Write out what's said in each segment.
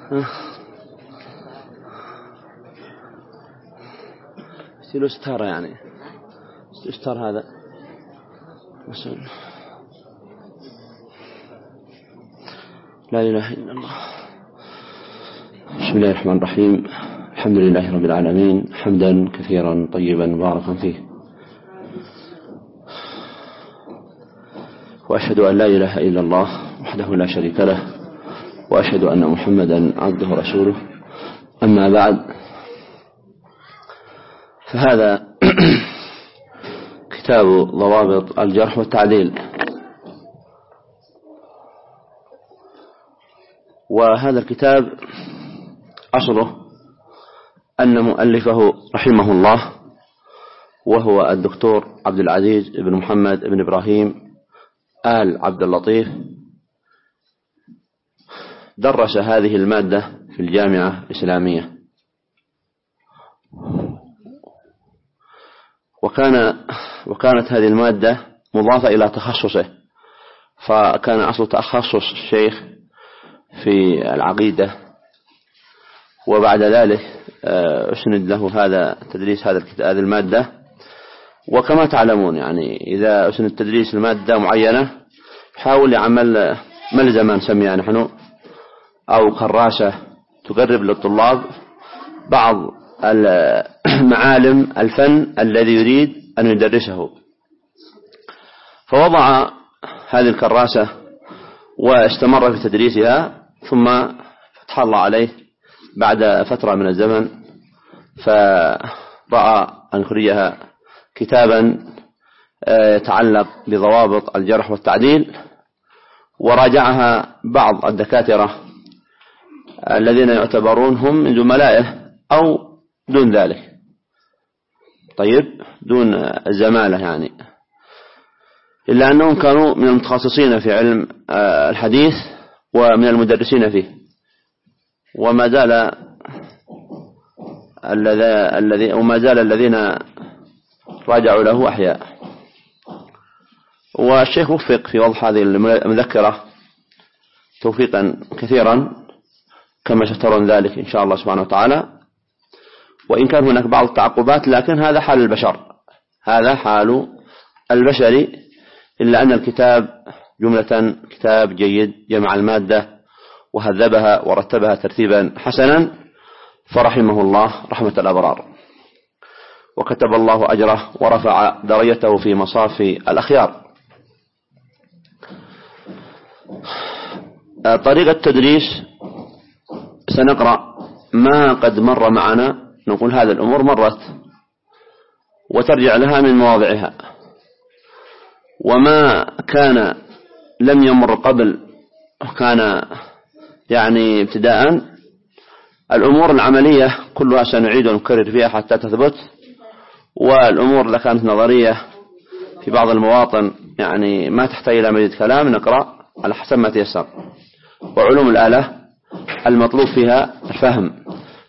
يصير ستارة يعني ستار هذا لا إله إلا الله. بسم الله الرحمن الرحيم. الحمد لله رب العالمين حمدا كثيرا طيبا مباركا فيه، وأشهد أن لا إله إلا الله وحده لا شريك له، وأشهد أن محمدا عبده ورسوله. أما بعد، فهذا كتاب ضوابط الجرح والتعديل. وهذا الكتاب أصله أن مؤلفه رحمه الله وهو الدكتور عبد العزيز بن محمد بن إبراهيم آل عبد اللطيف درس هذه المادة في الجامعة الإسلامية، وكانت هذه المادة مضافة إلى تخصصه، فكان أصل تخصص الشيخ في العقيدة، وبعد ذلك أسند له هذا تدريس هذه المادة. وكما تعلمون يعني إذا أسند تدريس المادة معينة حاول يعمل ملزمة نسميها نحن أو كراسة تقرب للطلاب بعض معالم الفن الذي يريد أن يدرسه. فوضع هذه الكراسة واستمر في تدريسها، ثم فتح الله عليه بعد فترة من الزمن فرأى أن يخرجها كتابا يتعلق بضوابط الجرح والتعديل، وراجعها بعض الدكاترة الذين يعتبرون هم من زملائه أو دون ذلك، طيب دون الزمالة يعني، إلا أنهم كانوا من المتخصصين في علم الحديث ومن المدرسين فيه، وما زال الذين راجعوا له أحياء. والشيخ وفق في وضع هذه المذكرة توفيقا كثيرا كما سترون ذلك إن شاء الله سبحانه وتعالى، وإن كان هناك بعض التعقبات لكن هذا حال البشر، هذا حال البشر، إلا أن الكتاب جملة كتاب جيد، جمع المادة وهذبها ورتبها ترتيبا حسنا، فرحمه الله رحمة الأبرار، وكتب الله أجره ورفع درجته في مصاف الأخيار. طريقة التدريس سنقرأ ما قد مر معنا، نقول هذه الأمور مرت وترجع لها من مواضعها، وما كان لم يمر قبل كان يعني ابتداء. الأمور العملية كلها سنعيد ونكرر فيها حتى تثبت، والأمور اللي كانت نظرية في بعض المواطن يعني ما تحتاج إلى مزيد كلام نقرأ على حسب ما تيسر. وعلوم الآلة المطلوب فيها فهم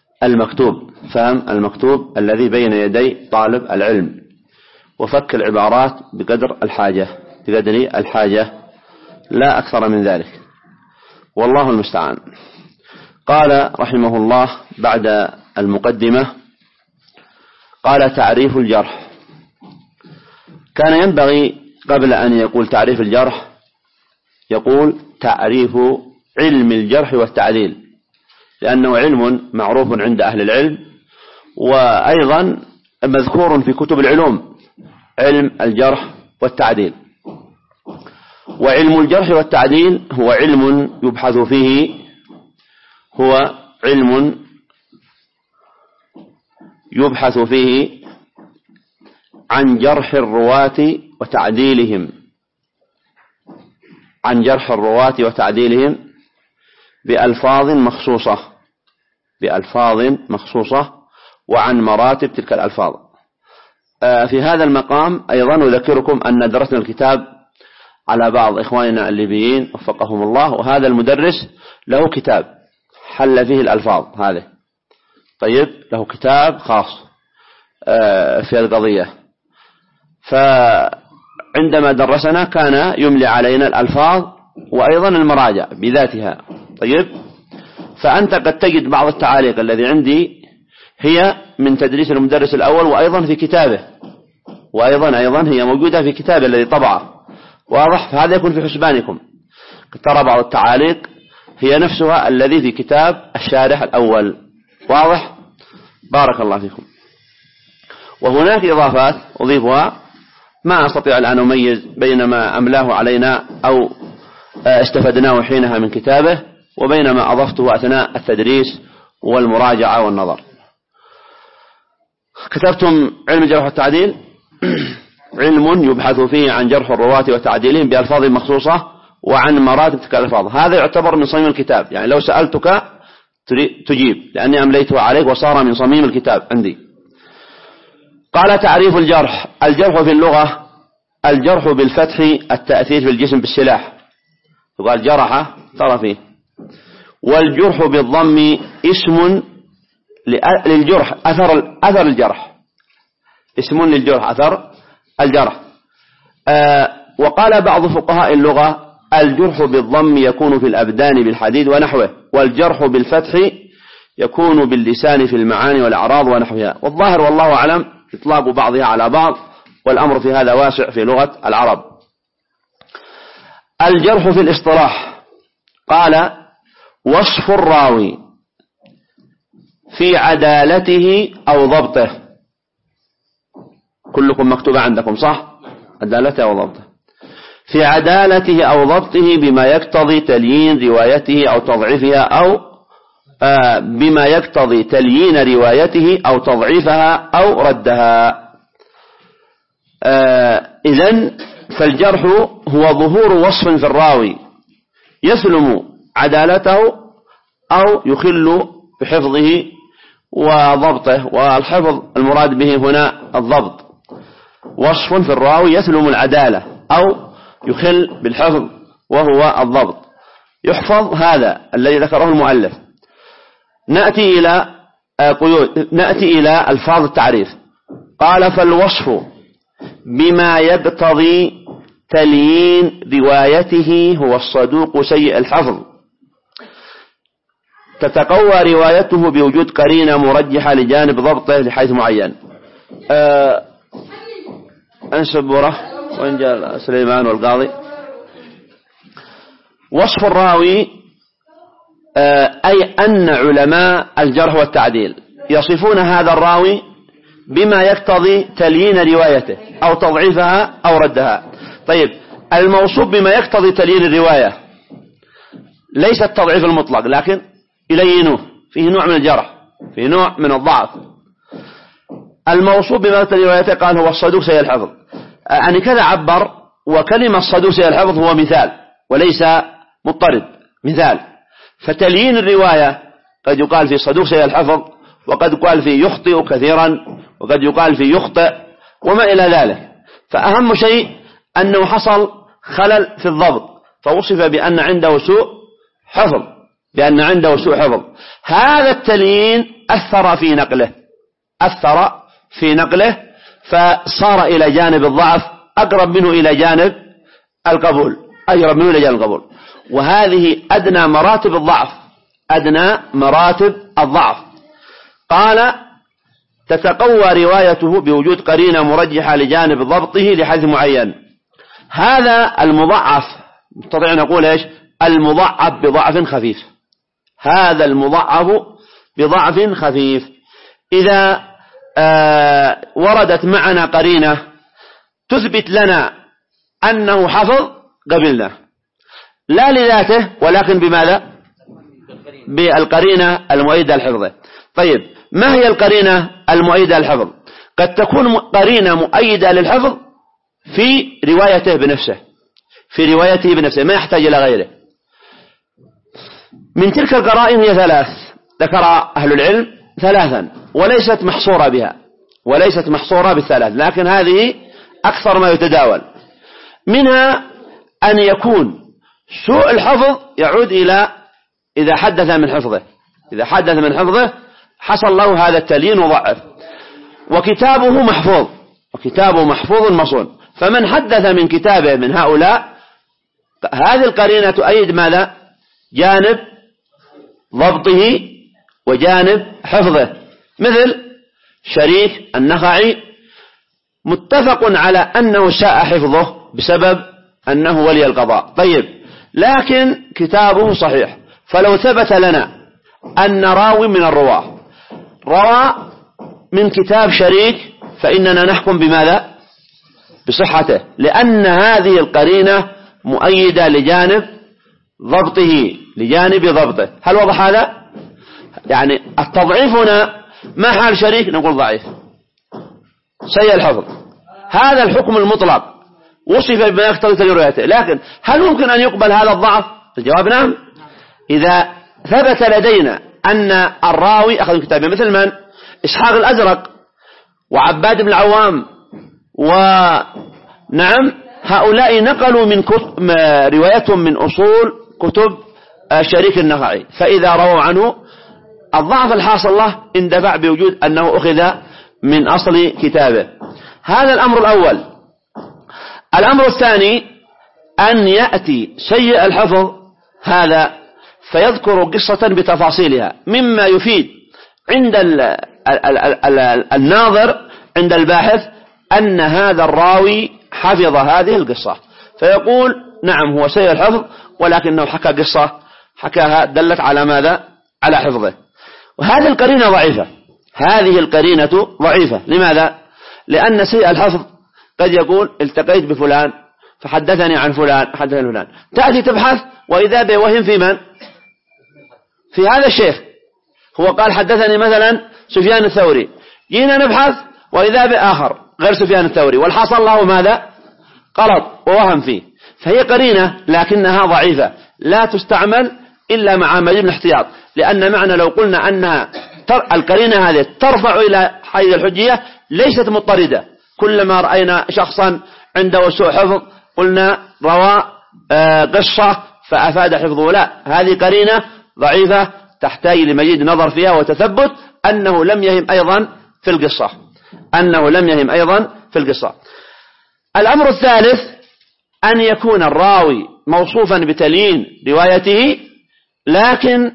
المكتوب الذي بين يدي طالب العلم، وفك العبارات بقدر الحاجة لا أكثر من ذلك، والله المستعان. قال رحمه الله بعد المقدمة، قال تعريف الجرح. كان ينبغي قبل أن يقول تعريف الجرح يقول تعريف علم الجرح والتعديل، لأنه علم معروف عند أهل العلم، وأيضا مذكور في كتب العلوم علم الجرح والتعديل. وعلم الجرح والتعديل هو علم يبحث فيه عن جرح الرواة وتعديلهم بألفاظ مخصوصة وعن مراتب تلك الألفاظ. في هذا المقام أيضا أذكركم أن درسنا الكتاب على بعض إخواننا الليبيين وفقهم الله، وهذا المدرس له كتاب حل فيه الألفاظ هذه، طيب له كتاب خاص في القضية. فعندما درسنا كان يملي علينا الألفاظ وأيضا المراجع بذاتها، طيب. فأنت قد تجد بعض التعاليق الذي عندي هي من تدريس المدرس الأول، وأيضا في كتابه، وأيضا هي موجودة في كتابه الذي طبعه، واضح؟ فهذا يكون في حسبانكم. ترى بعض التعاليق هي نفسها الذي في كتاب الشارح الأول، واضح؟ بارك الله فيكم. وهناك إضافات أضيفها ما أستطيع الآن أميز بين ما أملاه علينا أو استفدناه حينها من كتابه وبين ما أضفته أثناء التدريس والمراجعة والنظر. كتبتم علم الجرح والتعديل علم يبحث فيه عن جرح الرواة وتعديلهم بألفاظ مخصوصة وعن مراتب تلك الألفاظ. هذا يعتبر من صميم الكتاب، يعني لو سألتك تجيب، لأني أمليته عليك وصار من صميم الكتاب عندي. قال تعريف الجرح. الجرح في اللغة الجرح بالفتح التأثير في الجسم بالسلاح، يقال جرح طرفه. والجرح بالضم اسم للجرح، أثر الجرح، اسم للجرح أثر الجرح. وقال بعض فقهاء اللغة الجرح بالضم يكون في الأبدان بالحديد ونحوه، والجرح بالفتح يكون باللسان في المعاني والأعراض ونحوها. والظاهر والله أعلم إطلاق بعضها على بعض، والأمر في هذا واسع في لغة العرب. الجرح في الاصطلاح قال وصف الراوي في عدالته أو ضبطه. كلكم مكتوبة عندكم صح؟ عدالته أو ضبطه. في عدالته أو ضبطه بما يقتضي تليين روايته أو تضعيفها، أو بما يقتضي تليين روايته أو تضعيفها أو ردها. إذن فالجرح هو ظهور وصف في الراوي يسلم عدالته أو يخل بحفظه وضبطه، والحفظ المراد به هنا الضبط. وصف في الراوي يسلم العدالة أو يخل بالحفظ وهو الضبط، يحفظ. هذا الذي ذكره المؤلف. نأتي إلى ألفاظ التعريف. قال فالوصف بما يقتضي تليين روايته هو الصدوق سيء الحفظ، تتقوى روايته بوجود قرينة مرجحة لجانب ضبطه لحيث معين. أنسبوره وإن جاء سليمان والقاضي. وصف الراوي أي أن علماء الجرح والتعديل يصفون هذا الراوي بما يقتضي تليين روايته أو تضعيفها أو ردها. طيب، الموصوف بما يقتضي تليين الرواية ليس التضعيف المطلق، لكن يلينوه، فيه نوع من الجرح، فيه نوع من الضعف. الموصوف بما يقتضي روايته قال هو الصدوق سيء الحفظ، يعني كذا عبر. وكلمة الصدوق سيء الحفظ هو مثال وليس مضطرد، مثال. فتليين الرواية قد يقال في صدوق سيء الحفظ، وقد يقال في يخطئ كثيرا، وقد يقال في يخطئ وما إلى ذلك. فأهم شيء أنه حصل خلل في الضبط، فوصف بأن عنده سوء حفظ، بأن عنده سوء حفظ. هذا التليين أثر في نقله فصار إلى جانب الضعف أقرب منه إلى جانب القبول، وهذه أدنى مراتب الضعف. قال تتقوى روايته بوجود قرينة مرجحة لجانب ضبطه لحيث معين. هذا المضعف، نستطيع نقول إيش؟ المضعف بضعف خفيف. هذا المضعف بضعف خفيف. إذا وردت معنا قرينة تثبت لنا أنه حفظ قبلنا، لا لذاته ولكن بماذا؟ بالقرينة المؤيدة لحفظه. طيب، ما هي القرينة المؤيدة للحفظ؟ قد تكون قرينة مؤيدة للحفظ في روايته بنفسه، ما يحتاج إلى غيره. من تلك القرائن هي ثلاث، ذكر أهل العلم ثلاثا، وليست محصورة بالثلاث، لكن هذه أكثر ما يتداول. منها أن يكون سوء الحفظ يعود إلى إذا حدث من حفظه حصل له هذا التليين وضعف. وكتابه محفوظ مصون، فمن حدث من كتابه من هؤلاء هذه القرينة تؤيد ماذا؟ جانب ضبطه وجانب حفظه، مثل شريك النخعي متفق على أنه شاء حفظه بسبب أنه ولي القضاء. طيب، لكن كتابه صحيح، فلو ثبت لنا أن راوي من الرواة روى من كتاب شريك فإننا نحكم بماذا؟ بصحته، لأن هذه القرينة مؤيدة لجانب ضبطه. هل وضح هذا؟ يعني التضعيف هنا ما حال شريك؟ نقول ضعيف سيء الحفظ، هذا الحكم المطلق وصف بما يقتضي روايته، لكن هل ممكن أن يقبل هذا الضعف؟ الجواب نعم. إذا ثبت لدينا أن الراوي أخذ كتابه مثل من؟ إسحاق الأزرق وعباد بن العوام، ونعم هؤلاء نقلوا من روايتهم من أصول كتب شريك النخعي، فإذا رووا عنه الضعف الحاصل له اندفع بوجود أنه أخذ من أصل كتابه. هذا الأمر الأول. الأمر الثاني أن يأتي سيء الحفظ هذا فيذكر قصة بتفاصيلها مما يفيد عند الناظر عند الباحث أن هذا الراوي حفظ هذه القصة، فيقول نعم هو سيء الحفظ ولكنه حكى قصة حكاها دلت على ماذا؟ على حفظه. وهذه القرينة ضعيفة، هذه القرينة ضعيفة. لماذا؟ لأن سيء الحفظ قد يقول التقيت بفلان فحدثني عن فلان حدثني فلان، تأتي تبحث وإذا بوهم في من؟ في هذا الشيخ، هو قال حدثني مثلا سفيان الثوري، جينا نبحث وإذا بآخر غير سفيان الثوري، والحاصل له ماذا؟ غلط ووهم فيه. فهي قرينة لكنها ضعيفة لا تستعمل إلا مع مزيد من الاحتياط، لأن معنى لو قلنا أنها القرينة هذه ترفع إلى حيز الحجية ليست مضطردة، كلما رأينا شخصا عنده سوء حفظ قلنا روى قصة فأفاد حفظه، لا، هذه قرينة ضعيفة تحتاج لمزيد نظر فيها وتثبت أنه لم يهم أيضا في القصة. الأمر الثالث أن يكون الراوي موصوفا بتليين روايته، لكن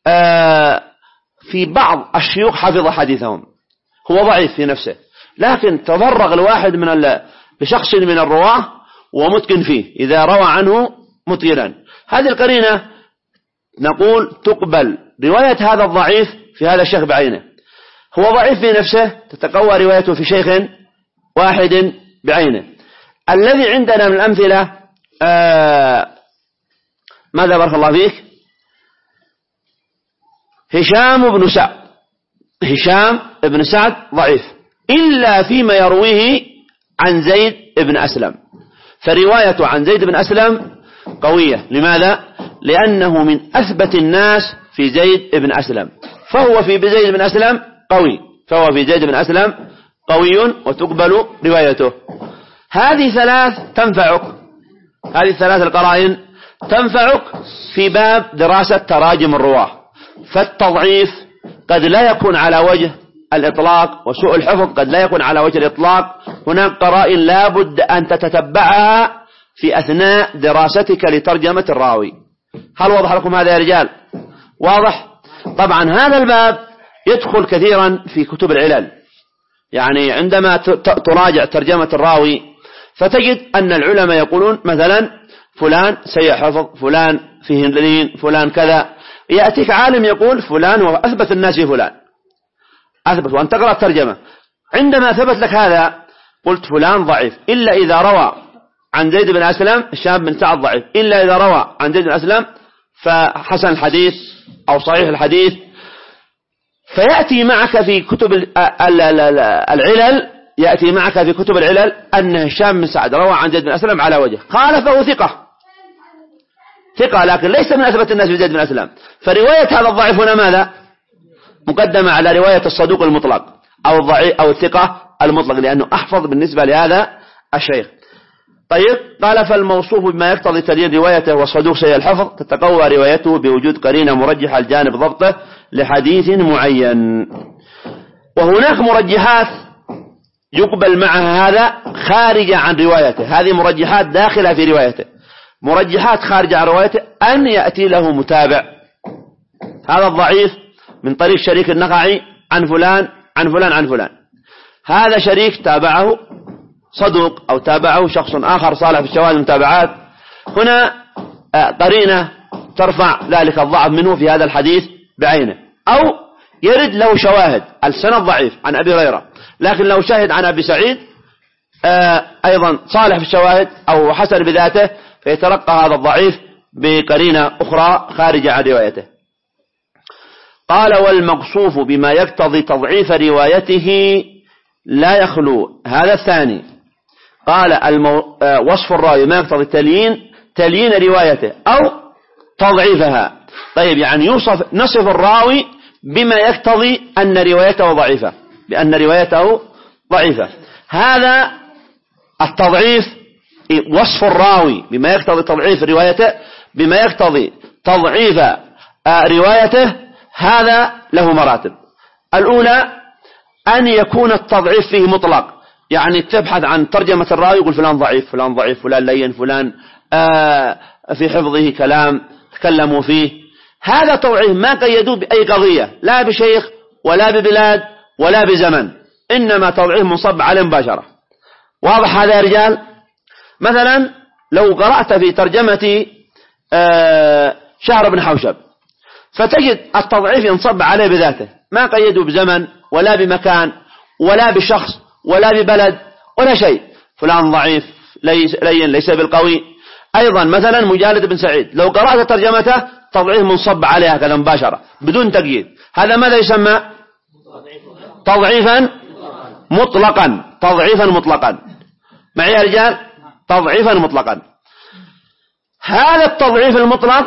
في بعض الشيوخ حفظ حديثهم، هو ضعيف في نفسه لكن تفرغ الواحد لشخص من الرواة ومتقن فيه إذا روى عنه متقنا. هذه القرينة نقول تقبل رواية هذا الضعيف في هذا الشيخ بعينه، هو ضعيف في نفسه تتقوى روايته في شيخ واحد بعينه. الذي عندنا من الأمثلة ماذا بارك الله فيك؟ هشام بن سعد ضعيف إلا فيما يرويه عن زيد بن أسلم، فروايته عن زيد بن أسلم قوية. لماذا؟ لأنه من أثبت الناس في زيد بن أسلم، فهو في زيد بن أسلم قوي وتقبل روايته. هذه ثلاث القرائن تنفعك في باب دراسة تراجم الرواة. فالتضعيف قد لا يكون على وجه الإطلاق، وسوء الحفظ قد لا يكون على وجه الإطلاق، هناك قرائن لا بد أن تتتبعها في أثناء دراستك لترجمة الراوي. هل وضح لكم هذا يا رجال؟ واضح؟ طبعا هذا الباب يدخل كثيرا في كتب العلل، يعني عندما تراجع ترجمة الراوي فتجد أن العلماء يقولون مثلا فلان سيء حفظ، فلان فيه لين، فلان كذا، يأتيك عالم يقول فلان وأثبت الناس في فلان أثبت، وأن تقرأ الترجمة عندما ثبت لك هذا قلت فلان ضعيف إلا إذا روى عن زيد بن أسلم، الشاب بن سعد ضعيف إلا إذا روى عن زيد بن أسلم فحسن الحديث أو صحيح الحديث. فيأتي معك في كتب العلل، يأتي معك في كتب العلل أن هشام بن سعد روى عن زيد بن أسلم على وجه، قال فهو ثقة لكن ليس من أثبت الناس بزيد بن أسلم، فرواية هذا الضعيف هنا ماذا؟ مقدمة على رواية الصدوق المطلق أو الضعيف أو الثقة المطلق، لأنه أحفظ بالنسبة لهذا الشيخ. طيب، قال فالموصوف بما يقتضي تليين روايته والصدوق سيء الحفظ تتقوى روايته بوجود قرينة مرجحة لجانب ضبطه لحديث معين. وهناك مرجحات يقبل معها هذا خارجة عن روايته، هذه مرجحات داخلة في روايته. مرجحات خارجة عن روايته أن يأتي له متابع، هذا الضعيف من طريق شريك النخعي عن فلان عن فلان عن فلان، هذا شريك تابعه صدوق أو تابعه شخص آخر صالح في الشواهد المتابعات، هنا قرينة ترفع ذلك الضعف منه في هذا الحديث بعينه، أو يرد له شواهد. السند ضعيف عن أبي هريرة لكن لو شاهد عن أبي سعيد أيضا صالح في الشواهد أو حسن بذاته، فيترقى هذا الضعيف بقرينة أخرى خارجة عن روايته. قال والمقصوف بما يقتضي تضعيف روايته لا يخلو. هذا الثاني قال وصف الراوي ما يقتضي تليين روايته أو تضعيفها. طيب يعني نصف الراوي بما يقتضي أن روايته ضعيفة، بأن روايته ضعيفة. هذا التضعيف وصف الراوي بما يقتضي تضعيف روايته، بما يقتضي تضعيف روايته، هذا له مراتب. الأولى أن يكون التضعيف فيه مطلق، يعني تبحث عن ترجمة الراوي يقول فلان ضعيف فلان ضعيف فلان لين فلان في حفظه كلام تكلموا فيه. هذا تضعيف ما قيدوه بأي قضية، لا بشيخ ولا ببلاد ولا بزمن، إنما تضعيف منصب عليه مباشرة. واضح هذا يا رجال؟ مثلا لو قرأت في ترجمة شهر بن حوشب فتجد التضعيف ينصب عليه بذاته، ما قيدوا بزمن ولا بمكان ولا بشخص ولا ببلد ولا شيء، فلان ضعيف لين ليس بالقوي. أيضا مثلا مجالد بن سعيد لو قرأت ترجمته تضعيف منصب عليها كذا مباشرة بدون تقييد، هذا ماذا يسمى؟ تضعيفا مطلقا. تضعيفا مطلقا معي يا رجال؟ تضعيفا مطلقا. هذا التضعيف المطلق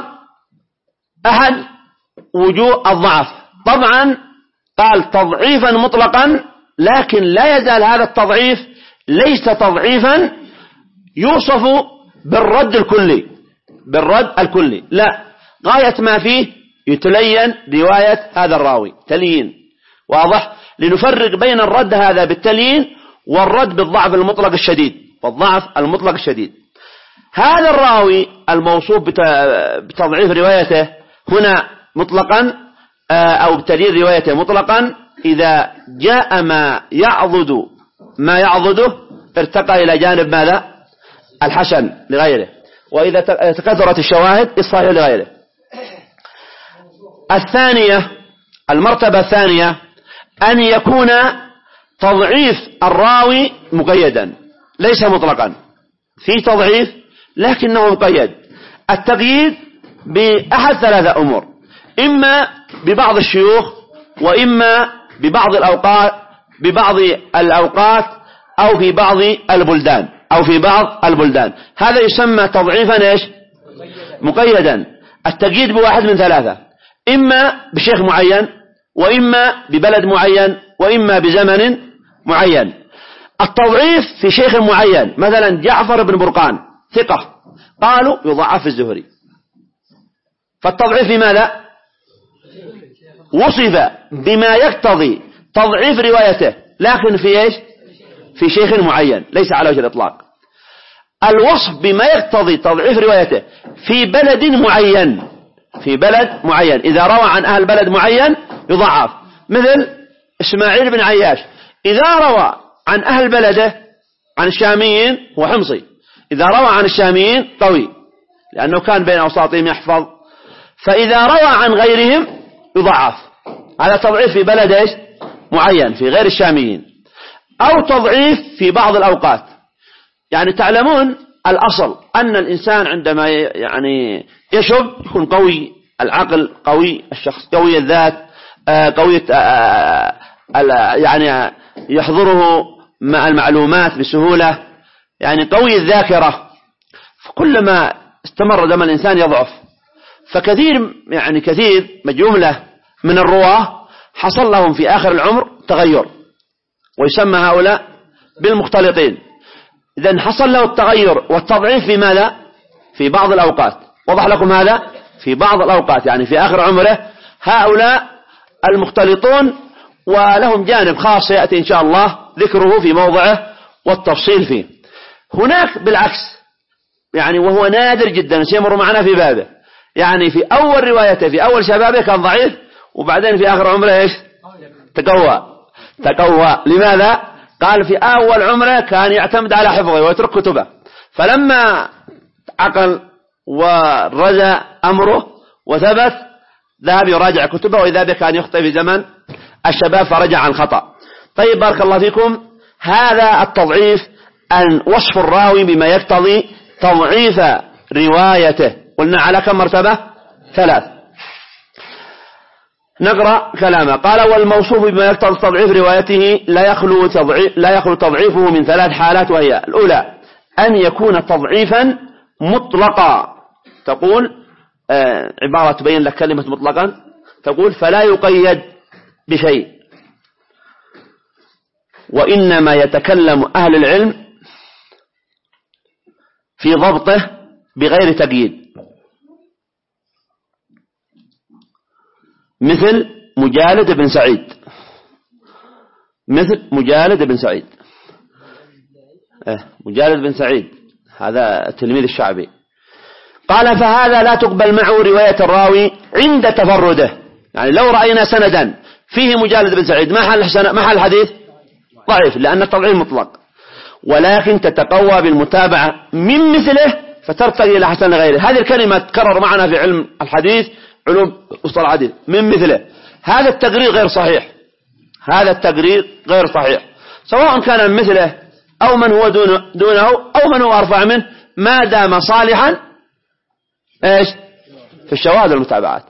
أحد وجوه الضعف. طبعا قال تضعيفا مطلقا، لكن لا يزال هذا التضعيف ليس تضعيفا يوصف بالرد الكلي، بالرد الكلي، لا، غاية ما فيه يتلين رواية هذا الراوي تليين. واضح؟ لنفرق بين الرد هذا بالتليين والرد بالضعف المطلق الشديد، والضعف المطلق الشديد. هذا الراوي الموصوف بتضعيف روايته هنا مطلقا أو بتليين روايته مطلقا، إذا جاء ما يعضده ارتقى إلى جانب ماذا؟ الحسن لغيره، وإذا تكثرت الشواهد الصحيح لغيره. الثانية، المرتبة الثانية أن يكون تضعيف الراوي مقيدا ليس مطلقا، في تضعيف لكنه مقيد. التقييد بأحد ثلاثة أمور، إما ببعض الشيوخ، وإما ببعض الأوقات أو في بعض البلدان، هذا يسمى تضعيفا إيش؟ مقيدا. التقييد بواحد من ثلاثة، إما بشيخ معين، وإما ببلد معين، وإما بزمن معين. التضعيف في شيخ معين، مثلا جعفر بن برقان ثقة، قالوا يضعف الزهري، فالتضعيف في ماذا؟ وصف بما يقتضي تضعيف روايته، لكن في إيش؟ في شيخ معين، ليس على وجه الإطلاق. الوصف بما يقتضي تضعيف روايته في بلد معين، إذا روى عن أهل بلد معين يضعف، مثل إسماعيل بن عياش إذا روى عن أهل بلده عن الشاميين هو حمصي، إذا روى عن الشاميين قوي لأنه كان بين أوساطهم يحفظ، فإذا روى عن غيرهم يضعف. هذا تضعيف في بلد إيش؟ معين في غير الشاميين. أو تضعيف في بعض الأوقات، يعني تعلمون الأصل أن الإنسان عندما يعني يشب يكون قوي العقل، قوي الشخص، قوي الذات، قوي يعني يحضره مع المعلومات بسهولة، يعني قوي الذاكرة. فكلما استمر دم الإنسان يضعف. فكثير جملة من الرواه حصل لهم في آخر العمر تغير، ويسمى هؤلاء بالمختلطين. إذن حصل له التغير والتضعيف في ماذا؟ في بعض الأوقات. وضح لكم هذا؟ في بعض الأوقات، يعني في آخر عمره. هؤلاء المختلطون ولهم جانب خاص يأتي إن شاء الله ذكره في موضعه والتفصيل فيه. هناك بالعكس، يعني وهو نادر جدا سيمر معنا في بابه، يعني في أول روايته في أول شبابه كان ضعيف، وبعدين في آخر عمره إيش؟ تقوى. لماذا؟ قال في أول عمره كان يعتمد على حفظه ويترك كتبه، فلما عقل ورجع أمره وثبت ذهب يراجع كتبه، وإذا به كان يخطئ في زمن الشباب فرجع عن خطأ. طيب بارك الله فيكم. هذا التضعيف أن وصف الراوي بما يقتضي تضعيف روايته. قلنا على كم مرتبة؟ 3. نقرأ كلامه. قال والموصوف بما يقتضي تضعيف روايته لا يخلو تضعيفه من 3 حالات، وهي الأولى أن يكون تضعيفا مطلقا. تقول عبارة تبين لك كلمة مطلقا، تقول فلا يقيد بشيء، وإنما يتكلم أهل العلم في ضبطه بغير تقييد، مثل مجالد بن سعيد. مجالد بن سعيد هذا التلميذ الشعبي. قال فهذا لا تقبل معه رواية الراوي عند تفرده. يعني لو رأينا سندا فيه مجالد بن سعيد ما حل الحديث ضعيف، لأن التضعيف مطلق، ولكن تتقوى بالمتابعة من مثله فترتقي إلى حسن غيره. هذه الكلمة تكرر معنا في علم الحديث، علوم أصول الحديث، من مثله. هذا التقرير غير صحيح، سواء كان من مثله أو من هو دونه أو من هو أرفع منه، ما دام صالحا في الشواهد والمتابعات.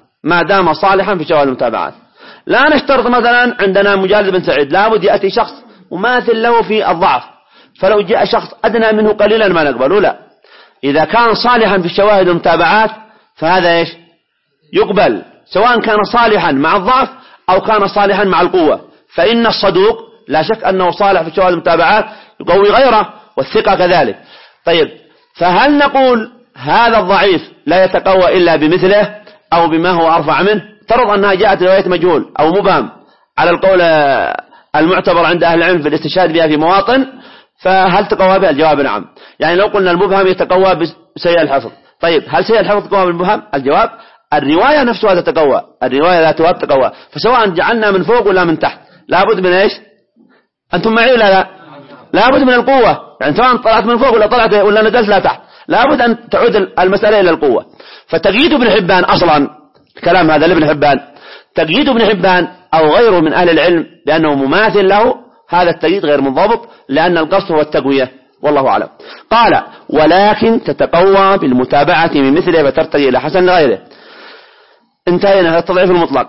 لا نشترط مثلا عندنا مجالد بن سعيد لابد يأتي شخص مماثل له في الضعف، فلو جاء شخص أدنى منه قليلا ما نقبله، لا. إذا كان صالحا في الشواهد والمتابعات فهذا يقبل، سواء كان صالحا مع الضعف أو كان صالحا مع القوة. فإن الصدوق لا شك أنه صالح في الشواهد والمتابعات يقوي غيره، والثقة كذلك. طيب، فهل نقول هذا الضعيف لا يتقوى إلا بمثله أو بما هو أرفع منه؟ ترض أنها جاءت رواية مجهول أو مبهم على القول المعتبر عند أهل العلم في الاستشهاد بها في مواطن، فهل تقوى بها؟ الجواب نعم. يعني لو قلنا المبهم يتقوى بسيء الحفظ، طيب هل سيء الحفظ تقوى بالمبهم؟ الجواب الرواية نفسها تتقوى، الرواية ذاتها تتقوى. فسواء جعلنا من فوق ولا من تحت لابد من أنتم معي ولا لا؟ لابد من القوة، يعني سواء طلعت من فوق ولا نزلت لا تحت، لابد أن تعود المسألة إلى القوة. فتقييد ابن حبان أصلا، الكلام هذا لابن حبان، تقييد ابن حبان أو غيره من أهل العلم بأنه مماثل له، هذا التقييد غير منضبط، لأن القصد هو التقوية، والله أعلم. قال ولكن تتقوى بالمتابعة من مثله فترتقي إلى حسن غيره. انتهينا. التضعيف المطلق.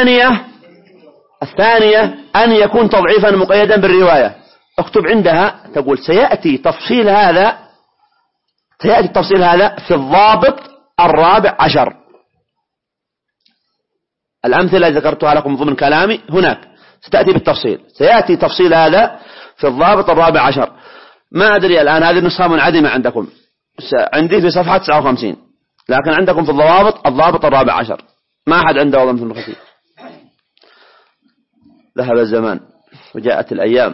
الثانية أن يكون تضعيفا مقيدا بالرواية. اكتب عندها، تقول سيأتي تفصيل هذا في الضابط 14. الأمثلة ذكرتها لكم ضمن كلامي هناك ستأتي بالتفصيل، سيأتي تفصيل هذا في الضابط 14. ما أدري الآن هذه النسخة منعدمة عندكم، عندي في صفحة 59، لكن عندكم في الضابط 14 ما أحد عنده وضم في المخطي. ذهب الزمان وجاءت الأيام.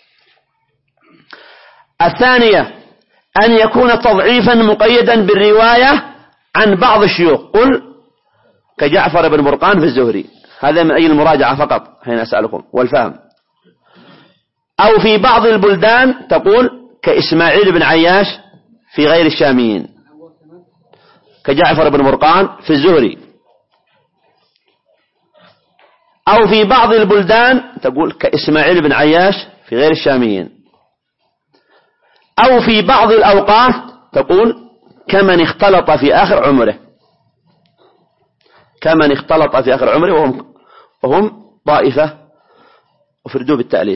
الثانية أن يكون تضعيفا مقيدا بالرواية عن بعض الشيوخ، قل كجعفر بن برقان في الزهري، هذا من أجل المراجعة فقط حين أسألكم والفهم. أو في بعض البلدان تقول كإسماعيل بن عياش في غير الشاميين، كجعفر بن برقان في الزهري. أو في بعض البلدان تقول كإسماعيل بن عياش في غير الشاميين. أو في بعض الأوقات تقول كمن اختلط في آخر عمره، وهم طائفة وفردوا بالتأليف.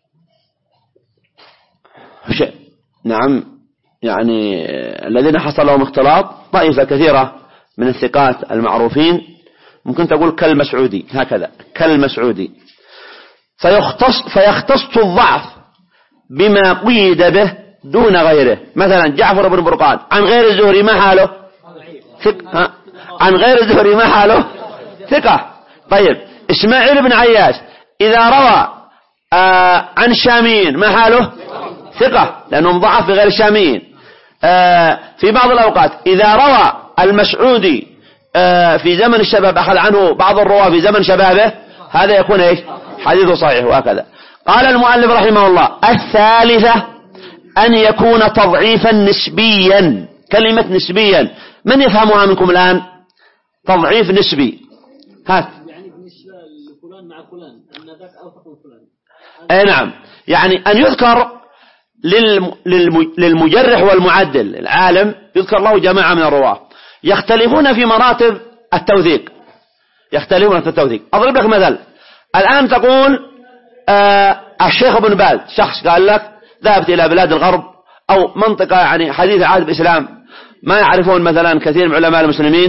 نعم، يعني الذين حصل لهم اختلاط طائفة كثيرة من الثقات المعروفين، ممكن تقول كالمسعودي، هكذا كالمسعودي، فيختص الضعف بما قيد به دون غيره. مثلا جعفر بن برقان عن غير الزهري ما حاله؟ عن غير الزهري ما حاله؟ ثقة. طيب إسماعيل بن عياش إذا روى عن الشاميين ما حاله؟ ثقة، لأنه مضعف بغير الشاميين. في بعض الأوقات إذا روى المسعودي في زمن الشباب أخذ عنه بعض الرواة في زمن شبابه، هذا يكون إيش؟ حديث صحيح. وهكذا قال المؤلف رحمه الله: الثالثة أن يكون تضعيفا نسبيا. كلمة نسبيا من يفهمها منكم الآن؟ تضعيف نسبي، هات. يعني بالنسبة لفلان مع فلان أن ذاك أوثق من فلان. أي نعم، يعني أن يذكر للمجرح والمعدل العالم يذكر له جماعة من الرواة يختلفون في مراتب التوثيق، يختلفون في التوثيق. أضرب لك مثل، الآن تقول الشيخ ابن باز، شخص قال لك ذهبت إلى بلاد الغرب أو منطقة يعني حديث عهد بالإسلام ما يعرفون مثلا كثير من علماء المسلمين،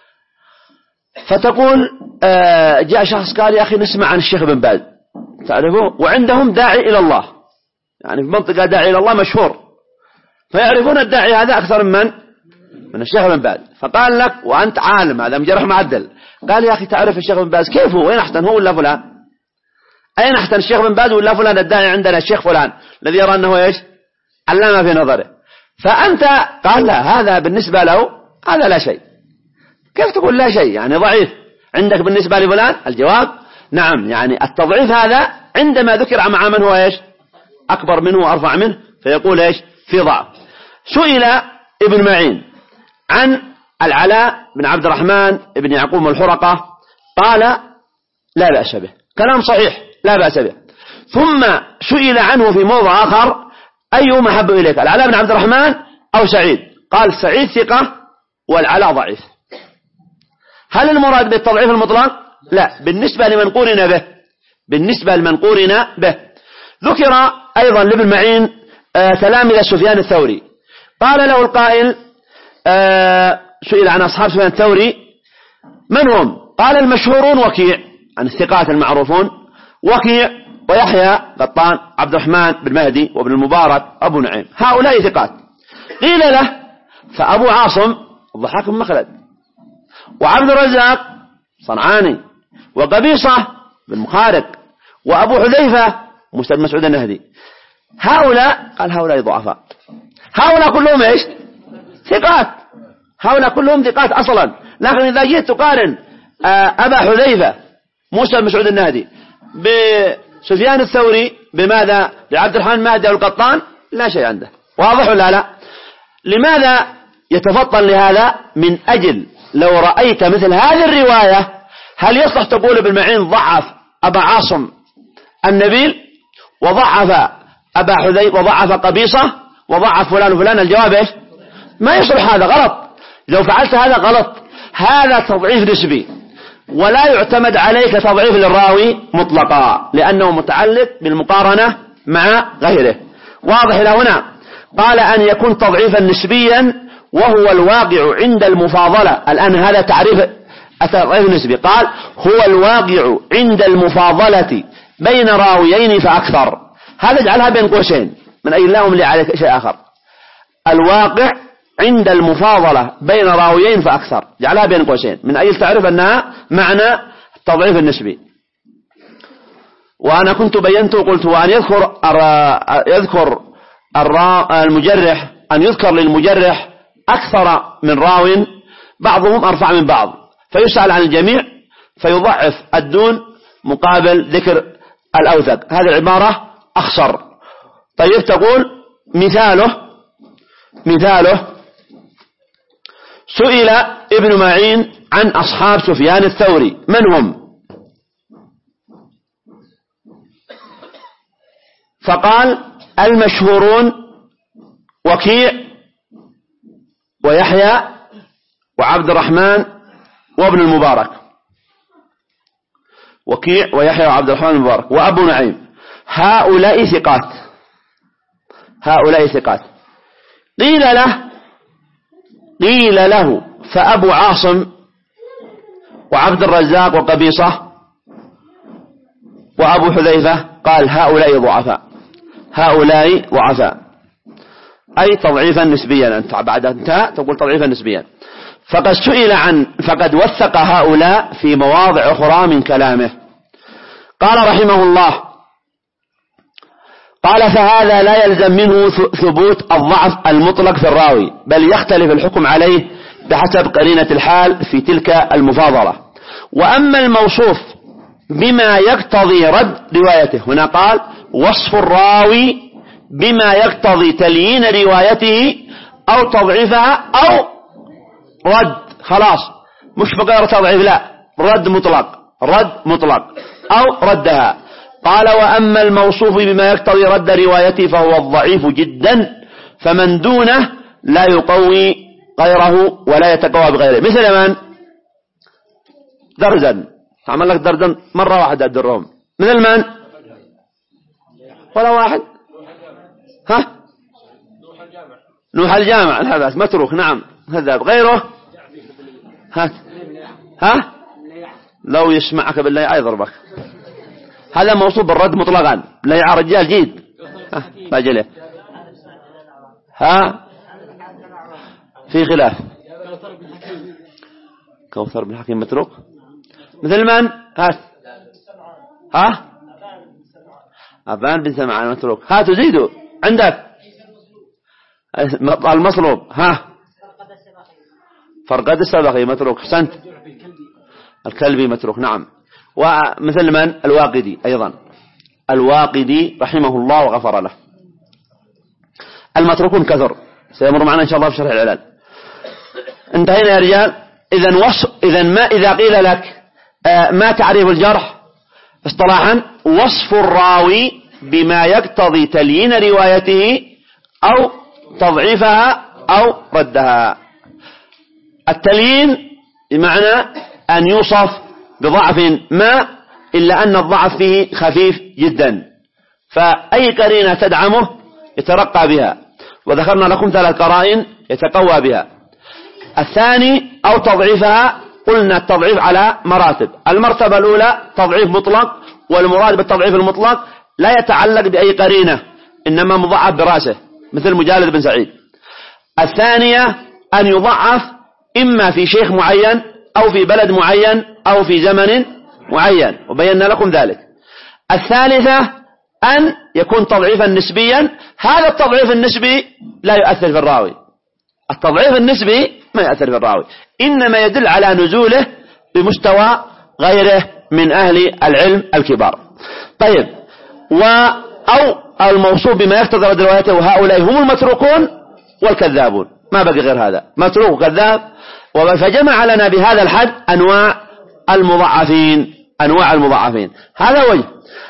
فتقول جاء شخص قال يا أخي نسمع عن الشيخ ابن باز، تعرفه، وعندهم داعي إلى الله، يعني في منطقة داعي إلى الله مشهور، فيعرفون الداعي هذا أكثر من الشيخ ابن باز. فقال لك وأنت عالم، هذا مجرح معدل، قال يا أخي تعرف الشيخ ابن باز كيف هو؟ وين أحسن، هو ولا فلان؟ أين أحسن، الشيخ ابن باز ولا فلان الداعي عندنا الشيخ فلان الذي يرى أنه إيش؟ علامة في نظره. فأنت قال لا، هذا بالنسبة له هذا لا شيء. كيف تقول لا شيء؟ يعني ضعيف عندك بالنسبة لفلان؟ الجواب نعم، يعني التضعيف هذا عندما ذكر مع من هو إيش؟ أكبر منه وأرفع منه، فيقول إيش؟ في ضعف. سئل ابن معين عن العلاء بن عبد الرحمن بن يعقوب الحرقة، قال لا بأس به، كلام صحيح لا بأس به. ثم سئل عنه في موضع آخر: أيهما أحب إليك، العلاء بن عبد الرحمن أو سعيد؟ قال سعيد ثقة والعلاء ضعيف. هل المراد بالتضعيف المطلق؟ لا، بالنسبة لمن قورن به، بالنسبة لمن قورن به. ذكر أيضا لابن معين تلامذة سفيان الثوري، قال له القائل سئل عن أصحاب سفيان الثوري من هم؟ قال المشهورون وكيع، عن الثقات المعروفون، وكيع ويحيى قطان، عبد الرحمن بن مهدي وابن المبارك أبو نعيم، هؤلاء ثقات. قيل له فأبو عاصم الضحاك بن مخلد، وعبد الرزاق صنعاني، وقبيصة بن مخارق، وأبو حذيفة موسى بن مسعود النهدي، هؤلاء قال هؤلاء ضعفاء. هؤلاء كلهم ايش؟ ثقات، هؤلاء كلهم ثقات أصلا. لكن إذا جئت تقارن أبا حذيفة موسى بن مسعود النهدي بسفيان الثوري بماذا؟ بعبد الرحمن مهدي القطان، لا شيء عنده. واضح ولا لا؟ لماذا يتفطن لهذا؟ من أجل لو رأيت مثل هذه الرواية هل يصلح تقول ابن معين ضعف أبا عاصم النبيل وضعف أبا حذيفة وضعف قبيصة وضعف فلان وفلان؟ الجواب ايش؟ ما يصلح، هذا غلط. لو فعلت هذا غلط، هذا تضعيف نسبي ولا يعتمد عليك تضعيف للراوي مطلقا، لأنه متعلق بالمقارنة مع غيره. واضح إلى هنا؟ قال أن يكون تضعيفا نسبيا وهو الواقع عند المفاضلة. الآن هذا تعريف التضعيف النسبي، قال هو الواقع عند المفاضلة بين راويين فأكثر. هذا اجعلها بين قوسين من أي لا أملي عليك شيء آخر. الواقع عند المفاضلة بين راويين فأكثر، جعلها بين قوسين من أجل تعرف أنها معنى التضعيف النسبي. وأنا كنت بينت وقلت وأن يذكر المجرح، أن يذكر للمجرح أكثر من راو بعضهم أرفع من بعض، فيسأل عن الجميع فيضعف الدون مقابل ذكر الأوثق. هذه العبارة أخصر. طيب تقول مثاله سئل ابن معين عن أصحاب سفيان الثوري من هم؟ فقال المشهورون وكيع ويحيى وعبد الرحمن وابن المبارك، وكيع ويحيى وعبد الرحمن المبارك وأبو نعيم، هؤلاء ثقات، هؤلاء ثقات. قيل له فأبو عاصم وعبد الرزاق وقبيصة وأبو حذيفة، قال هؤلاء ضعفاء، هؤلاء ضعفاء، أي تضعيفا نسبيا. أنت بعد انتهى تقول تضعيفا نسبيا. فقد سئل فقد وثق هؤلاء في مواضع أخرى من كلامه. قال رحمه الله، قال فهذا لا يلزم منه ثبوت الضعف المطلق في الراوي، بل يختلف الحكم عليه بحسب قرينة الحال في تلك المفاضلة. وأما الموصوف بما يقتضي رد روايته، هنا قال وصف الراوي بما يقتضي تليين روايته أو تضعيفها أو رد، خلاص مش بقدر تضعيف، لا، رد مطلق أو ردها. قال وأما الموصوف بما يقتضي رد روايته فهو الضعيف جدا، فمن دونه لا يقوي غيره ولا يتقوى بغيره. مثل من؟ درزا، عمل لك درزا مرة واحدة الدرهم. مثل من؟ ولا واحد. ها؟ نوح الجامع هذا متروك، نعم هذا. غيره؟ ها؟ لو يسمعك بالله يضربك. هذا موصوف بالرد مطلقا، لا يا رجال جيد. باجله. ها؟ في خلاف. كوثر بن حكيم متروك. مثل من؟ ها؟ أبان بن سمعان متروك. ها تزيدوا عندك المصلوب. ها؟ فرقد السبخي متروك. حسنت. الكلبي متروك، نعم. ومثل من؟ الواقدي أيضا، الواقدي رحمه الله وغفر له. المتروكون كثر، سيمر معنا إن شاء الله في شرح العلل. انتهينا يا رجال. إذا قيل لك ما تعريف الجرح اصطلاحا؟ وصف الراوي بما يقتضي تليين روايته أو تضعيفها أو ردها. التليين بمعنى أن يوصف بضعف ما، إلا أن الضعف فيه خفيف جدا، فأي قرينة تدعمه يترقى بها، وذكرنا لكم 3 قرائن يتقوى بها. الثاني أو تضعيفها، قلنا التضعيف على مراتب. المرتبة الأولى تضعيف مطلق، والمراد بالتضعيف المطلق لا يتعلق بأي قرينة، إنما مضعف براسه، مثل مجالد بن سعيد. الثانية أن يضعف إما في شيخ معين أو في بلد معين أو في زمن معين، وبينا لكم ذلك. الثالثة أن يكون تضعيفا نسبيا. هذا التضعيف النسبي لا يؤثر في الراوي، التضعيف النسبي ما يؤثر في الراوي، إنما يدل على نزوله بمستوى غيره من أهل العلم الكبار. طيب، أو الموصوف بما يقتضي رد روايته، وهؤلاء هم المتروكون والكذابون، ما بقي غير هذا، متروك وكذاب. فجمع لنا بهذا الحد أنواع المضعفين. هذا وجه.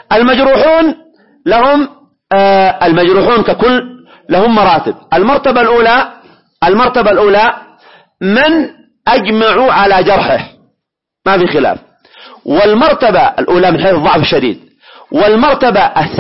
المجروحون ككل لهم مراتب. المرتبة الأولى من أجمعوا على جرحه، ما في خلاف. والمرتبة الأولى من حيث الضعف الشديد. والمرتبة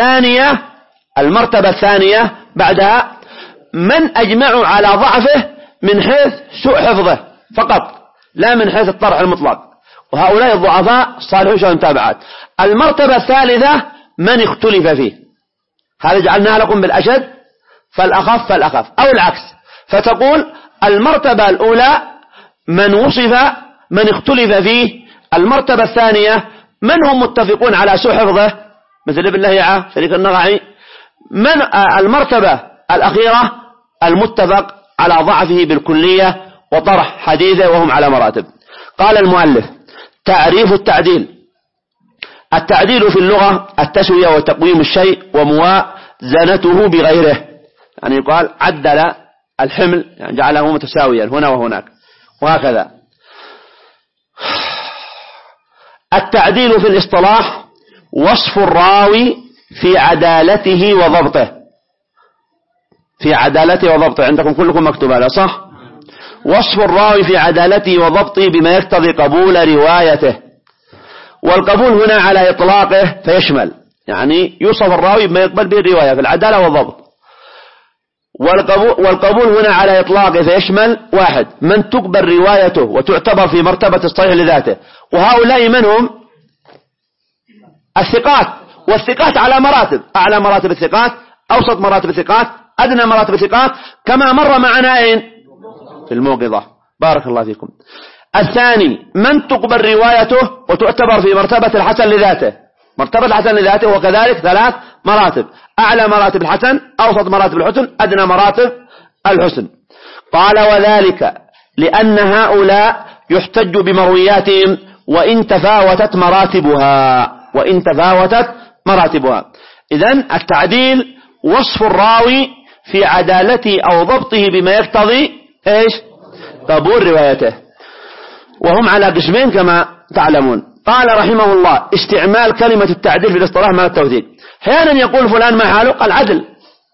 الثانية بعدها من أجمعوا على ضعفه من حيث سوء حفظه فقط، لا من حيث الطرح المطلق، وهؤلاء الضعفاء صالحون شو المتابعات. المرتبة الثالثة من اختلف فيه، هذا جعلناها لكم بالأشد فالأخف أو العكس. فتقول المرتبة الأولى من وصف من اختلف فيه. المرتبة الثانية من هم متفقون على سوء حفظه، مثل ابن لهيعة شريك النغعي. من المرتبة الأخيرة المتفق على ضعفه بالكلية وطرح حديثه، وهم على مراتب. قال المؤلف: تعريف التعديل. التعديل في اللغة التسوية وتقويم الشيء وموازنته بغيره، يعني يقال عدل الحمل، يعني جعله متساويا هنا وهناك وهكذا. التعديل في الاصطلاح وصف الراوي في عدالته وضبطه. عندكم كلكم مكتوب هذا صح؟ وصف الراوي في عدالته وضبطه بما يقتضي قبول روايته. والقبول هنا على إطلاقه فيشمل، يعني يوصف الراوي بما يقبل به الرواية في العدالة والضبط. والقبول هنا على إطلاقه فيشمل: 1. من تقبل روايته وتعتبر في مرتبة الصحيح لذاته، وهؤلاء من هم؟ الثقات. والثقات على مراتب: أعلى مراتب الثقات، أوسط مراتب الثقات، أدنى مراتب الثقات، كما مر معنا في الموقظة. بارك الله فيكم. الثاني من تقبل روايته وتعتبر في مرتبة الحسن لذاته. مرتبة الحسن لذاته وكذلك 3 مراتب: أعلى مراتب الحسن، أوسط مراتب الحسن، أدنى مراتب الحسن. قال: وذلك لأن هؤلاء يحتج بمروياتهم وإن تفاوتت مراتبها. إذن التعديل وصف الراوي في عدالته أو ضبطه بما يقتضي إيش؟ قبول روايته، وهم على قسمين كما تعلمون. قال رحمه الله: استعمال كلمة التعديل في الاصطلاح مع التوثيق. أحيانا يقول فلان ما حاله؟ قال عدل.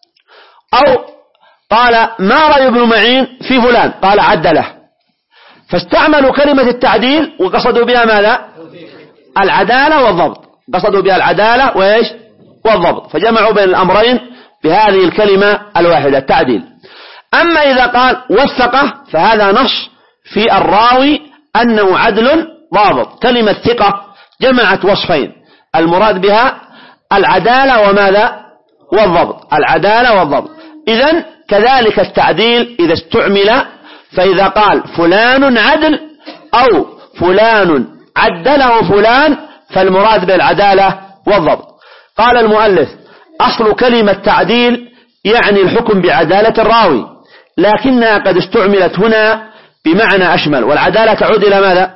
أو قال: ما رأي ابن معين في فلان؟ قال عدله. فاستعملوا كلمة التعديل وقصدوا بها ماذا؟ العدالة والضبط، قصدوا بها العدالة وإيش؟ والضبط، فجمعوا بين الأمرين بهذه الكلمة الواحدة التعديل. أما إذا قال وثقه فهذا نص في الراوي أنه عدل ضابط. كلمة ثقة جمعت وصفين المراد بها العدالة وماذا؟ والضبط، العدالة والضبط. إذن كذلك التعديل إذا استعمل، فإذا قال فلان عدل أو فلان عدله فلان فالمراد بالعدالة والضبط. قال المؤلف: أصل كلمة تعديل يعني الحكم بعدالة الراوي، لكنها قد استعملت هنا بمعنى أشمل، والعدالة تعود إلى ماذا؟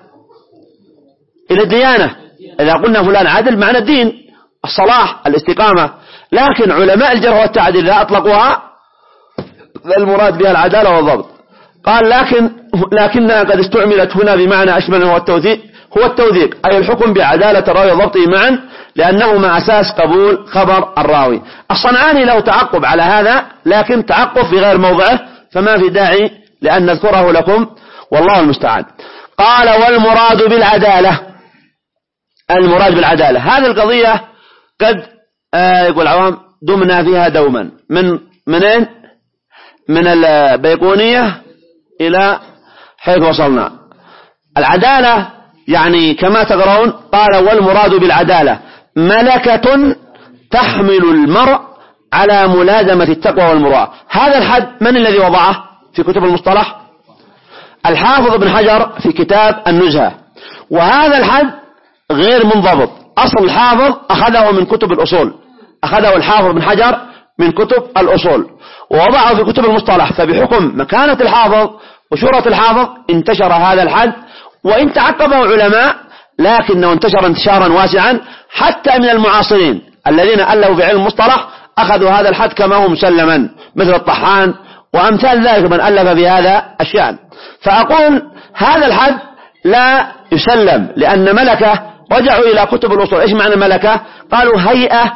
إلى الديانة. إذا قلنا فلان عدل معنى الدين، الصلاح، الاستقامة، لكن علماء الجرح والتعديل لا أطلقوها، المراد بها العدالة والضبط. قال لكنها قد استعملت هنا بمعنى أشمل هو التوثيق، أي الحكم بعدالة الراوي وضبطه معا، لأنهما أساس قبول خبر الراوي. الصنعاني له تعقب على هذا، لكن تعقب في غير موضعه، فما في داعي لأن نذكره لكم، والله المستعان. قال: والمراد بالعدالة، المراد بالعدالة هذه القضية قد يقول العوام دمنا فيها دوما منين؟ من البيقونية إلى حيث وصلنا. العدالة يعني كما تقرؤون، قال: والمراد بالعدالة ملكة تحمل المرء على ملازمة التقوى والمروءة. هذا الحد من الذي وضعه في كتب المصطلح؟ الحافظ ابن حجر في كتاب النزهة. وهذا الحد غير منضبط، أصل الحافظ أخذه من كتب الأصول، أخذه الحافظ ابن حجر من كتب الأصول ووضعه في كتب المصطلح، فبحكم مكانة الحافظ وشهرة الحافظ انتشر هذا الحد، وإن تعقبه علماء لكنه انتشر انتشارا واسعا حتى من المعاصرين الذين ألفوا في علم المصطلح أخذوا هذا الحد كما هو مسلما، مثل الطحان وأمثال ذلك من ألف في هذا الشأن. فأقول هذا الحد لا يسلم، لأن ملكة رجعوا إلى كتب الأصول. إيش معنى ملكة؟ قالوا هيئة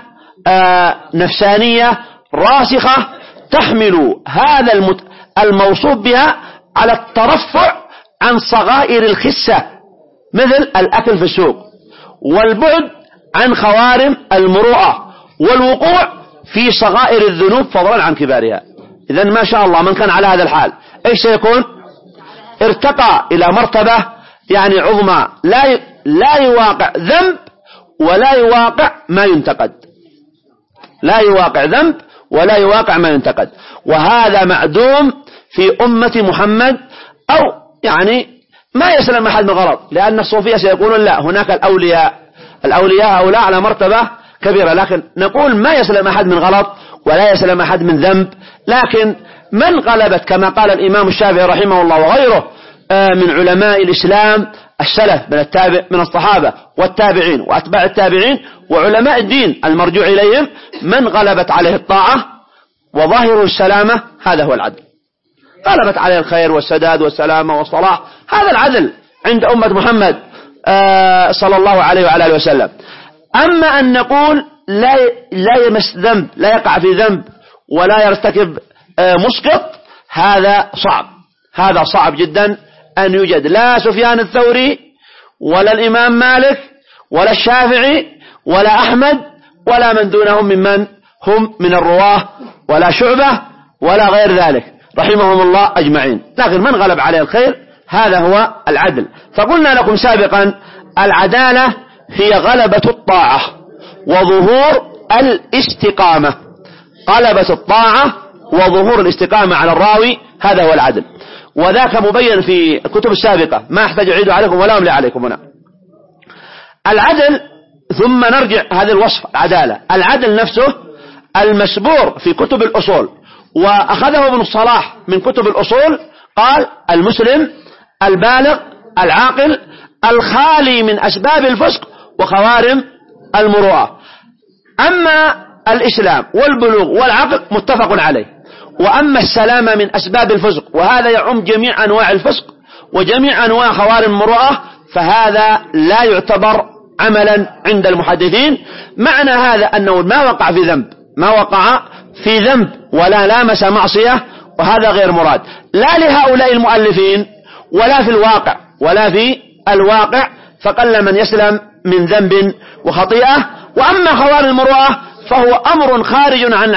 نفسانية راسخة تحمل هذا الموصوف بها على الترفع عن صغائر الخسة، مثل الأكل في السوق، والبعد عن خوارم المروءة، والوقوع في صغائر الذنوب فضلا عن كبارها. إذن ما شاء الله من كان على هذا الحال إيش سيكون؟ ارتقى إلى مرتبة يعني عظمى، لا يواقع ذنب ولا يواقع ما ينتقد، لا يواقع ذنب ولا يواقع ما ينتقد. وهذا معدوم في أمة محمد، أو يعني ما يسلم أحد من غلط، لأن الصوفية سيقولون لا، هناك الأولياء هؤلاء على مرتبة كبيرة، لكن نقول ما يسلم أحد من غلط ولا يسلم أحد من ذنب. لكن من غلبت كما قال الإمام الشافعي رحمه الله وغيره من علماء الإسلام السلف من الصحابة والتابعين وأتباع التابعين وعلماء الدين المرجوع إليهم، من غلبت عليه الطاعة وظاهر السلامة، هذا هو العدل. غلبت عليه الخير والسداد والسلامة والصلاح، هذا العدل عند أمة محمد صلى الله عليه وعلى آله وسلم. أما أن نقول لا يمس ذنب، لا يقع في ذنب ولا يرتكب مسقط، هذا صعب جدا أن يوجد. لا سفيان الثوري ولا الإمام مالك ولا الشافعي ولا أحمد ولا من دونهم ممن هم من الرواه، ولا شعبة ولا غير ذلك رحمهم الله أجمعين. لكن من غلب عليه الخير هذا هو العدل. فقلنا لكم سابقا العدالة هي غلبة الطاعة وظهور الاستقامة، غلبة الطاعة وظهور الاستقامة على الراوي، هذا هو العدل. وذاك مبين في الكتب السابقة، ما أحتاج أعيد عليكم ولا أملي عليكم هنا. العدل، ثم نرجع هذا الوصف العدالة. العدل نفسه المسبور في كتب الأصول، وأخذه ابن الصلاح من كتب الأصول، قال المسلم البالغ العاقل الخالي من أسباب الفسق وخوارم المروءة. أما الإسلام والبلوغ والعقل متفق عليه، وأما السلامة من أسباب الفسق وهذا يعم جميع أنواع الفسق وجميع أنواع خوارم المروءة فهذا لا يعتبر عملا عند المحدثين. معنى هذا أنه ما وقع في ذنب ولا لامس معصية، وهذا غير مراد لا لهؤلاء المؤلفين ولا في الواقع فقل من يسلم من ذنب وخطيئة. وأما خوارم المروءة فهو أمر خارج عن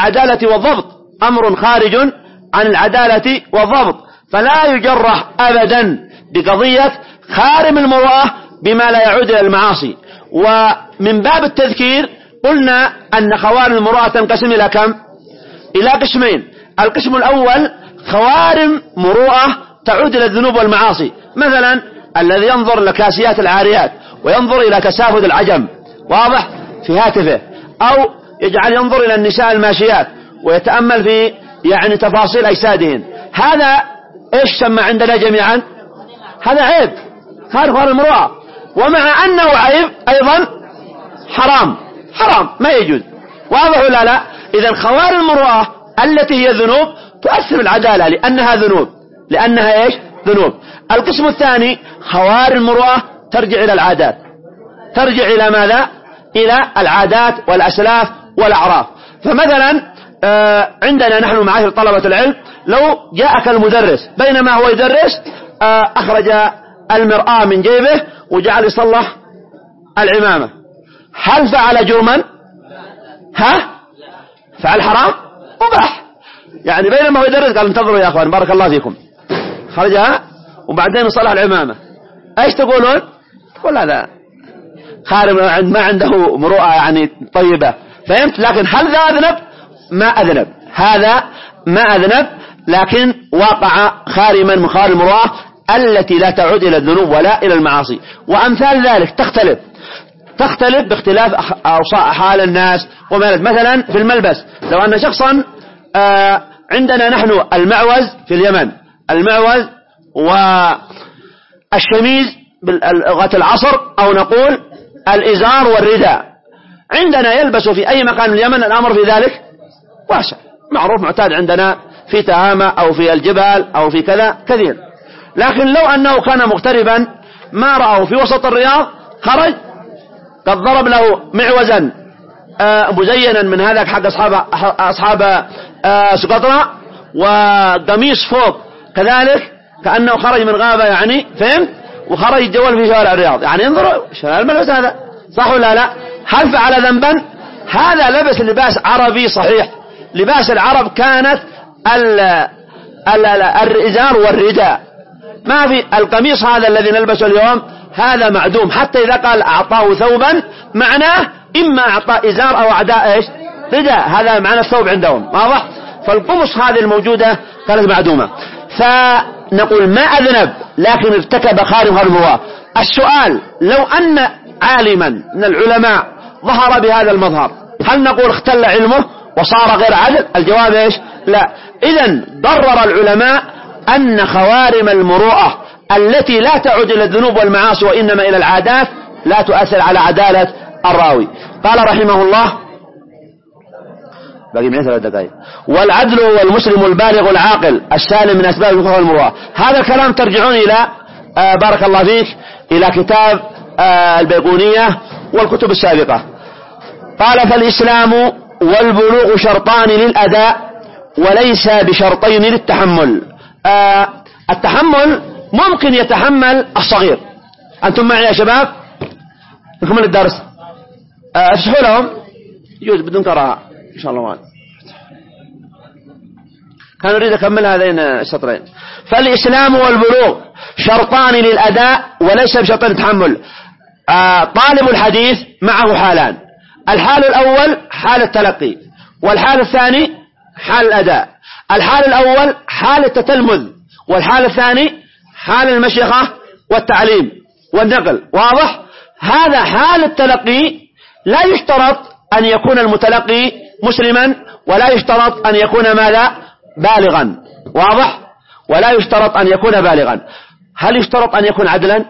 العدالة والضبط، فلا يجرح أبدا بقضية خارم المروءة بما لا يعود إلى المعاصي. ومن باب التذكير قلنا أن خوارم المروءة تنقسم إلى كم؟ إلى قسمين. القسم الأول خوارم مروءة تعود إلى الذنوب والمعاصي، مثلا الذي ينظر لكاسيات العاريات وينظر إلى تسافد العجم واضح في هاتفه، أو يجعل ينظر إلى النساء الماشيات ويتأمل في تفاصيل أجسادهن، هذا إيش سمى عندنا جميعا؟ هذا عيب، هذا خوارم المروءة، ومع أنه عيب أيضا حرام ما يجوز، واضح ولا لا؟ إذا خوارم المروءة التي هي ذنوب تؤثر العدالة لأنها إيش؟ ذنوب. القسم الثاني خوارم المروءة ترجع إلى العادات، ترجع إلى ماذا؟ إلى العادات والأسلاف والأعراف. فمثلا عندنا نحن معاشر طلبة العلم لو جاءك المدرس بينما هو يدرس أخرج المرآة من جيبه وجعل يصلح العمامة، هل فعل جرما؟ فعل حرام؟ مباح. بينما هو يدرس قال انتظروا يا أخوان بارك الله فيكم، خرجها وبعدين صلح العمامة، ايش تقولون؟ تقول هذا خارم ما عنده مروءة طيبة، فهمت؟ لكن هل ذا أذنب؟ ما أذنب لكن وقع خارما من خوارم المروءة التي لا تعود إلى الذنوب ولا إلى المعاصي. وأمثال ذلك تختلف باختلاف حال الناس مثلا في الملبس، لو أن شخصا عندنا نحن المعوز في اليمن، المعوز والشميز بلغة العصر أو نقول الإزار والرداء، عندنا يلبس في أي مكان من اليمن، الأمر في ذلك واسع معروف معتاد عندنا في تهامة أو في الجبال أو في كذا كثير. لكن لو أنه كان مغتربا ما رأوا في وسط الرياض خرج قد ضرب له معوزا مزينا من هذاك حق أصحاب سقطرى وقميص فوق كذلك كأنه خرج من غابة فهمت، وخرج يتجول في شوارع الرياض، انظروا شو الملبس هذا، صح ولا لا؟ هل فعل ذنبا؟ هذا لبس لباس عربي صحيح، لباس العرب كانت الإزار والرداء، ما في القميص هذا الذي نلبسه اليوم هذا معدوم، حتى إذا قال أعطاه ثوبا معناه إما أعطى إزار أو أعداء إيش؟ رداء، هذا معنى الثوب عندهم واضح. فالقمص هذه الموجودة كانت معدومة، فنقول ما أذنب لكن ارتكب خارم المروءة. السؤال لو أن عالما من العلماء ظهر بهذا المظهر هل نقول اختل علمه وصار غير عدل؟ الجواب إيش؟ لا. إذن ضرر العلماء أن خوارم المروءة التي لا تعود إلى الذنوب والمعاصي وإنما إلى العادات لا تؤثر على عدالة الراوي. قال رحمه الله باقي من 3 دقائق: والعدل هو المسلم البالغ العاقل السالم من أسباب الكفر والمروءة. هذا الكلام ترجعون إلى بارك الله فيك إلى كتاب البيقونية والكتب السابقة. قال: فالإسلام والبلوغ شرطان للأداء وليس بشرطين للتحمل. التحمل ممكن يتحمل الصغير. أنتم معي يا شباب؟ نكمل الدرس. افسحوا لهم يجوز بدون قراءة إن شاء الله معنا. كان أريد أكمل هذين السطرين. فالإسلام والبلوغ شرطان للأداء وليس بشرطين للتحمل. طالب الحديث معه حالان: الحال الأول حال التلقي، والحال الثاني حال الأداء. الحال الأول حال التتلمذ، والحال الثاني حال المشيخة والتعليم والنقل. واضح؟ هذا حال التلقي لا يشترط أن يكون المتلقي مسلما، ولا يشترط أن يكون ماذا؟ بالغا. واضح؟ ولا يشترط أن يكون بالغا. هل يشترط أن يكون عدلا؟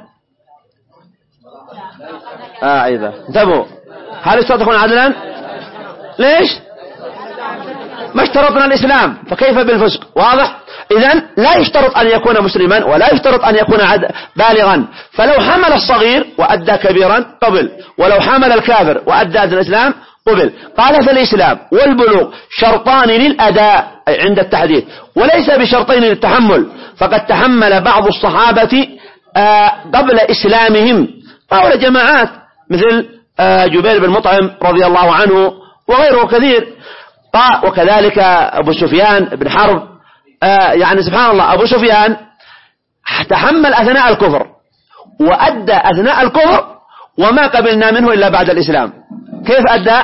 إذا انتبهوا، هل يشترط أن يكون عدلا؟ ليش؟ ما اشترطنا الإسلام، فكيف بالفسق؟ واضح؟ إذن لا يشترط أن يكون مسلما ولا يشترط أن يكون بالغا. فلو حمل الصغير وأدى كبيرا قبل، ولو حمل الكافر وأدى الإسلام قبل. قال في الإسلام والبلوغ شرطان للأداء عند التحديث وليس بشرطين للتحمل، فقد تحمل بعض الصحابة قبل إسلامهم قول جماعات مثل جبير بن مطعم رضي الله عنه وغيره كثير. وكذلك أبو سفيان بن حرب، يعني سبحان الله أبو سفيان تحمل أثناء الكفر وأدى أثناء الكفر وما قبلنا منه إلا بعد الإسلام. كيف أدى؟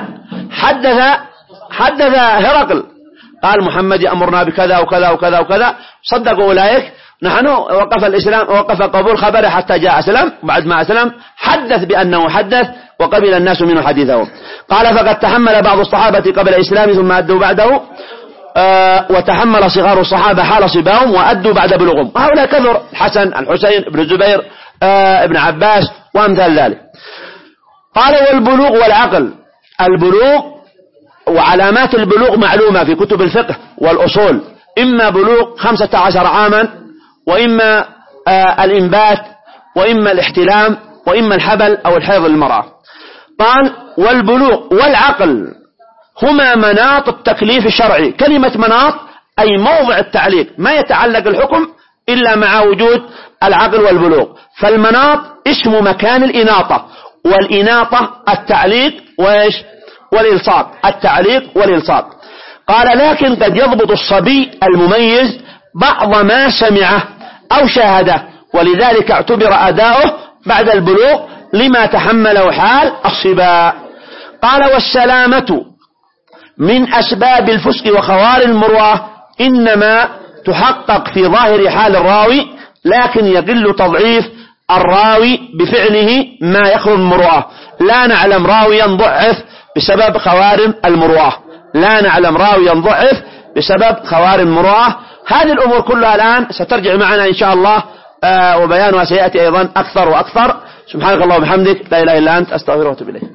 حدث هرقل قال محمد يأمرنا بكذا وكذا وكذا وكذا، صدقوا أولئك، نحن وقف الإسلام وقف قبول خبره حتى جاء أسلم. بعد ما أسلم حدث بأنه حدث وقبل الناس منه حديثه. قال فقد تحمل بعض الصحابة قبل الإسلام ثم أدوا بعده، وتحمل صغار الصحابة حال صباهم وأدوا بعد بلوغهم. وهؤلاء كثر، الحسن، الحسين، ابن الزبير، ابن عباس وأمثال ذلك. قال والبلوغ والعقل. البلوغ وعلامات البلوغ معلومة في كتب الفقه والأصول، إما بلوغ 15 عاما، وإما الإنبات، وإما الاحتلام، وإما الحبل أو الحيض للمرأة. قال والبلوغ والعقل هما مناط التكليف الشرعي. كلمة مناط أي موضع التعليق، ما يتعلق الحكم إلا مع وجود العقل والبلوغ. فالمناط اسم مكان الإناطة، والإناطة التعليق وإيش؟ والإلصاق. التعليق والإلصاق. قال لكن قد يضبط الصبي المميز بعض ما سمعه أو شاهده، ولذلك اعتبر أداؤه بعد البلوغ لما تحمله حال الصبا. قال والسلامة من أسباب الفسق وخوار المروءة إنما تحقق في ظاهر حال الراوي، لكن يقل تضعيف الراوي بفعله ما يخرج المروءة. لا نعلم راويا ضعف بسبب خوارم المروءة، لا نعلم راويا ضعف بسبب خوارم المروءة. هذه الأمور كلها الآن سترجع معنا إن شاء الله، وبيانها سيأتي أيضا أكثر وأكثر. سبحانك اللهم وبحمدك، لا إله إلا أنت، أستغفرك وأتوب إليك.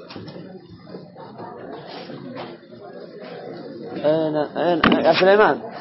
يا سليمان.